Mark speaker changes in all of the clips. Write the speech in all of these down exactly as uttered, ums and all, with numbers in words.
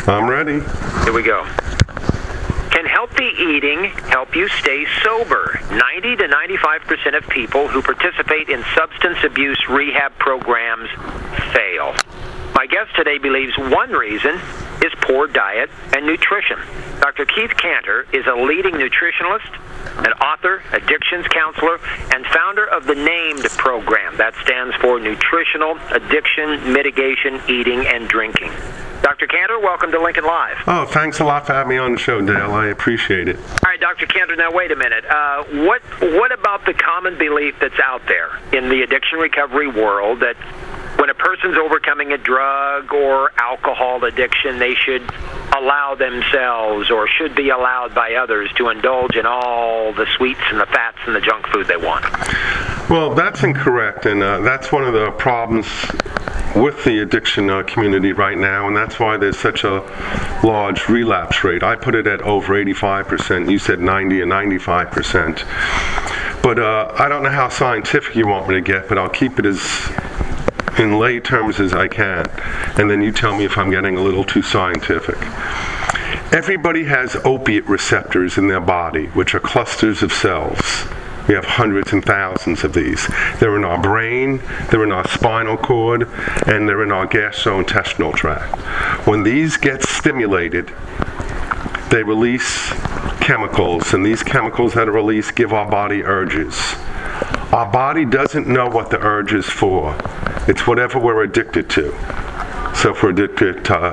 Speaker 1: I'm ready.
Speaker 2: Here we go. Can healthy eating help you stay sober? ninety to ninety-five percent of people who participate in substance abuse rehab programs fail. My guest today believes one reason is poor diet and nutrition. Doctor Keith Cantor is a leading nutritionalist, an author, addictions counselor, and founder of the NAMED program. That stands for Nutritional Addiction Mitigation, Eating, and Drinking. Doctor Cantor, welcome to Lincoln Live.
Speaker 1: Oh, thanks a lot for having me on the show, Dale. I appreciate it.
Speaker 2: All right, Doctor Cantor, now wait a minute. Uh, what what about the common belief that's out there in the addiction recovery world that when a person's overcoming a drug or alcohol addiction, they should allow themselves or should be allowed by others to indulge in all the sweets and the fats and the junk food they want?
Speaker 1: Well, that's incorrect, and uh, that's one of the problems with the addiction uh, community right now, and that's why there's such a large relapse rate. I put it at over eighty-five percent. You said ninety and ninety-five percent. But uh, I don't know how scientific you want me to get, but I'll keep it as in lay terms as I can, and then you tell me if I'm getting a little too scientific. Everybody has opiate receptors in their body, which are clusters of cells. We have hundreds and thousands of these. They're in our brain, they're in our spinal cord, and they're in our gastrointestinal tract. When these get stimulated, they release chemicals, and these chemicals that are released give our body urges. Our body doesn't know what the urge is for. It's whatever we're addicted to. So if we're addicted to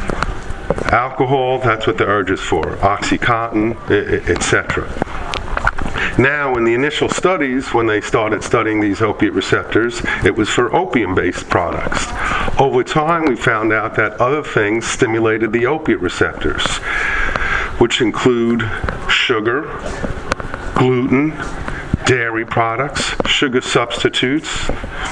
Speaker 1: alcohol, that's what the urge is for. Oxycontin, et cetera. Now, in the initial studies, when they started studying these opiate receptors, it was for opium-based products. Over time, we found out that other things stimulated the opiate receptors, which include sugar, gluten, dairy products, sugar substitutes,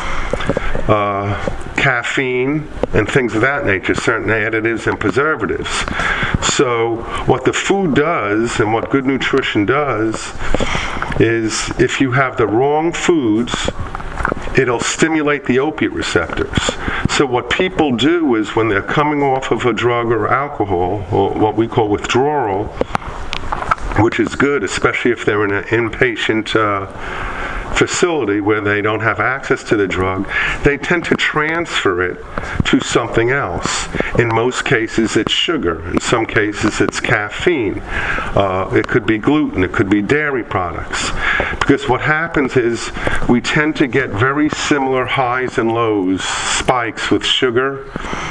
Speaker 1: uh, caffeine, and things of that nature, certain additives and preservatives. So what the food does and what good nutrition does is if you have the wrong foods, it'll stimulate the opiate receptors. So what people do is when they're coming off of a drug or alcohol, or what we call withdrawal, which is good, especially if they're in an inpatient uh, facility where they don't have access to the drug, they tend to transfer it to something else. In most cases, it's sugar. In some cases, it's caffeine. Uh, it could be gluten. It could be dairy products. Because what happens is we tend to get very similar highs and lows, spikes with sugar,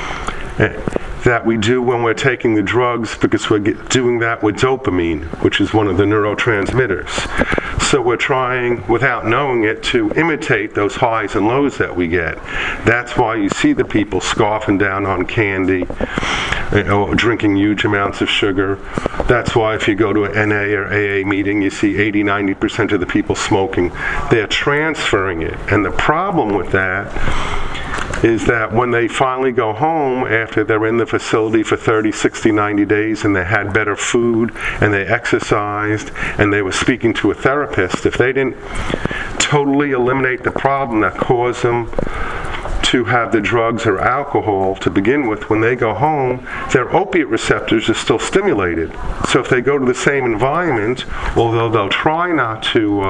Speaker 1: that we do when we're taking the drugs, because we're get, doing that with dopamine, which is one of the neurotransmitters. So we're trying, without knowing it, to imitate those highs and lows that we get. That's why you see the people scarfing down on candy, or drinking huge amounts of sugar. That's why if you go to an N A or A A meeting, you see eighty, ninety percent of the people smoking. They're transferring it. And the problem with that is that when they finally go home after they're in the facility for thirty, sixty, ninety days and they had better food and they exercised and they were speaking to a therapist, if they didn't totally eliminate the problem that caused them to have the drugs or alcohol to begin with, when they go home, their opiate receptors are still stimulated. So if they go to the same environment, although they'll try not to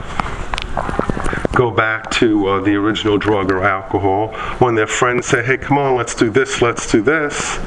Speaker 1: uh, go back to uh, the original drug or alcohol, when their friends say, hey, come on, let's do this, let's do this,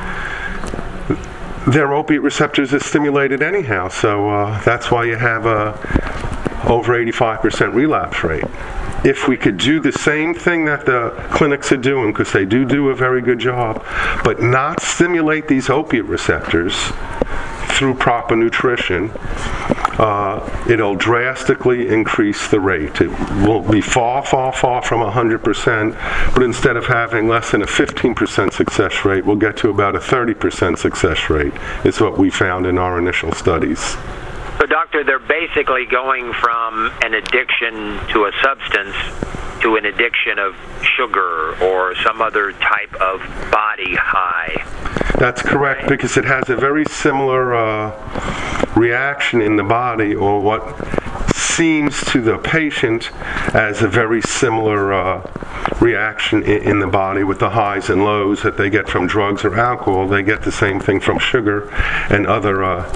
Speaker 1: their opiate receptors are stimulated anyhow. So uh, that's why you have a over eighty-five percent relapse rate. If we could do the same thing that the clinics are doing, because they do do a very good job, but not stimulate these opiate receptors through proper nutrition, uh, it'll drastically increase the rate. It won't be far, far, far from one hundred percent, but instead of having less than a fifteen percent success rate, we'll get to about a thirty percent success rate, is what we found in our initial studies.
Speaker 2: So, doctor, they're basically going from an addiction to a substance to an addiction of sugar or some other type of body high.
Speaker 1: That's correct, right? Because it has a very similar uh, reaction in the body, or what seems to the patient as a very similar uh, reaction in, in the body with the highs and lows that they get from drugs or alcohol. They get the same thing from sugar and other uh,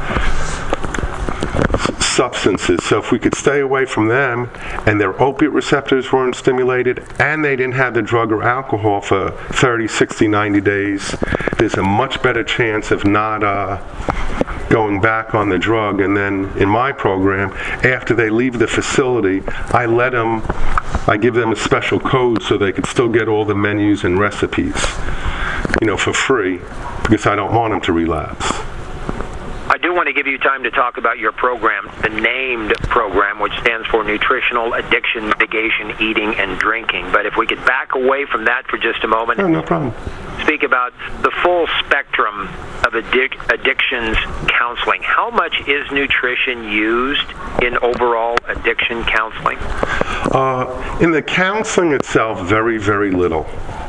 Speaker 1: substances. So if we could stay away from them and their opiate receptors weren't stimulated and they didn't have the drug or alcohol for thirty, sixty, ninety days, there's a much better chance of not uh, going back on the drug. And then in my program, after they leave the facility, I let them, I give them a special code so they could still get all the menus and recipes, you know, for free, because I don't want them to relapse.
Speaker 2: I do want to give you time to talk about your program, the NAMED program, which stands for Nutritional Addiction Mitigation, Eating and Drinking. But if we could back away from that for just a moment.
Speaker 1: Oh, no problem.
Speaker 2: Speak about the full spectrum of addic- addictions counseling. How much is nutrition used in overall addiction counseling?
Speaker 1: Uh, in the counseling itself, very, very little.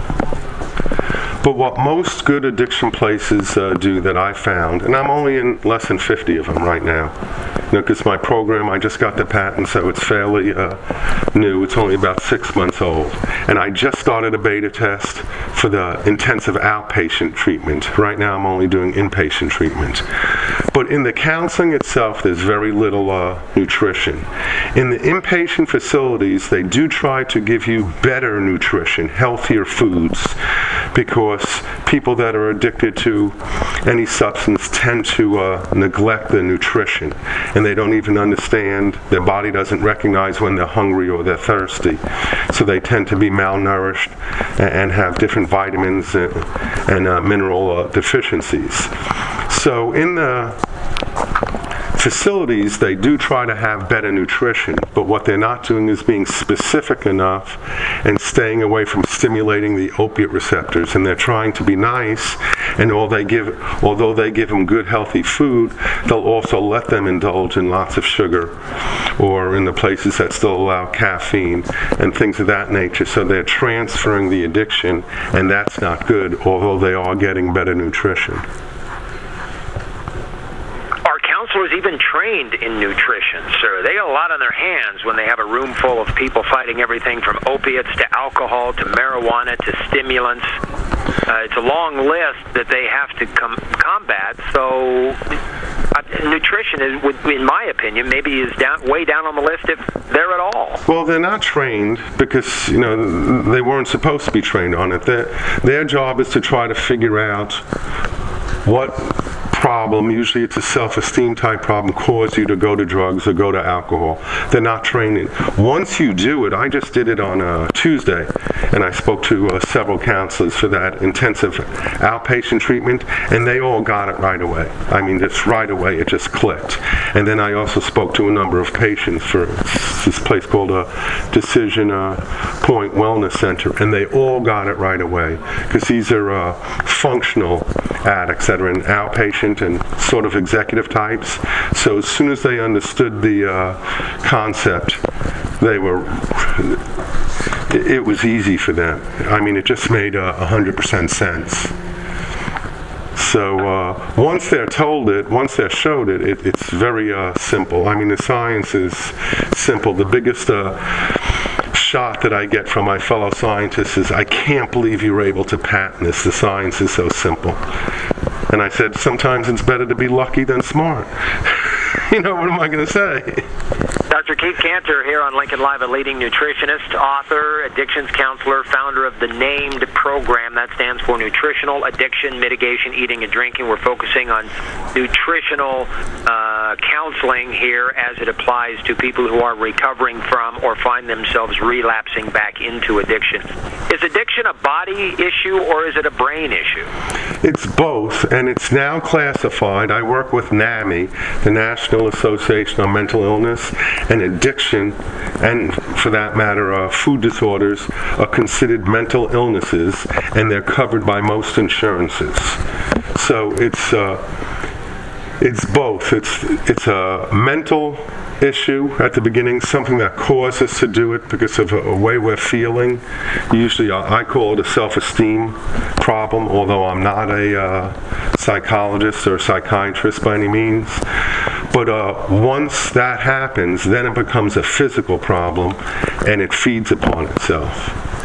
Speaker 1: But what most good addiction places uh, do that I found, and I'm only in less than fifty of them right now, you know, because my program, I just got the patent, so it's fairly uh, new. It's only about six months old. And I just started a beta test for the intensive outpatient treatment. Right now I'm only doing inpatient treatment. But in the counseling itself, there's very little uh, nutrition. In the inpatient facilities, they do try to give you better nutrition, healthier foods, because people that are addicted to any substance tend to uh, neglect the nutrition, and they don't even understand, their body doesn't recognize when they're hungry or they're thirsty, so they tend to be malnourished and have different vitamins and, and uh, mineral uh, deficiencies. So in the facilities, they do try to have better nutrition, but what they're not doing is being specific enough and staying away from stimulating the opiate receptors. And they're trying to be nice, and all they give, although they give them good, healthy food, they'll also let them indulge in lots of sugar, or in the places that still allow caffeine and things of that nature. So they're transferring the addiction, and that's not good, although they are getting better nutrition.
Speaker 2: Counselors even trained in nutrition, sir. They got a lot on their hands when they have a room full of people fighting everything from opiates to alcohol to marijuana to stimulants. Uh, it's a long list that they have to com- combat. So uh, nutrition is, in my opinion, maybe is down, way down on the list if they're at all.
Speaker 1: Well, they're not trained because, you know, they weren't supposed to be trained on it. Their, their job is to try to figure out what problem, usually it's a self-esteem type problem, cause you to go to drugs or go to alcohol. They're not training. Once you do it, I just did it on uh, Tuesday, and I spoke to uh, several counselors for that intensive outpatient treatment, and they all got it right away. I mean, just right away, it just clicked. And then I also spoke to a number of patients for this place called a Decision uh, Point Wellness Center, and they all got it right away, because these are uh, functional addicts that are in outpatient and sort of executive types. So as soon as they understood the uh, concept, they were, it, it was easy for them. I mean, it just made a uh, hundred percent sense. So uh, once they're told it, once they're showed it, it it's very uh, simple. I mean, the science is simple. The biggest uh, shot that I get from my fellow scientists is, I can't believe you were able to patent this. The science is so simple. And I said, sometimes it's better to be lucky than smart. You know, what am I going to say?
Speaker 2: Doctor Keith Cantor here on Lincoln Live, a leading nutritionist, author, addictions counselor, founder of the NAMED program. That stands for Nutritional Addiction Mitigation, Eating and Drinking. We're focusing on nutritional uh, counseling here as it applies to people who are recovering from or find themselves relapsing back into addiction. Is addiction a body issue or is it a brain issue?
Speaker 1: It's both, and it's now classified. I work with NAMI, the National Association on Mental Illness, and addiction, and for that matter, uh, food disorders, are considered mental illnesses, and they're covered by most insurances. So it's uh, it's both. It's it's a mental issue at the beginning, something that caused us to do it because of a, a way we're feeling. Usually I, I call it a self-esteem problem, although I'm not a uh, psychologist or a psychiatrist by any means. But uh, once that happens, then it becomes a physical problem, and it feeds upon itself.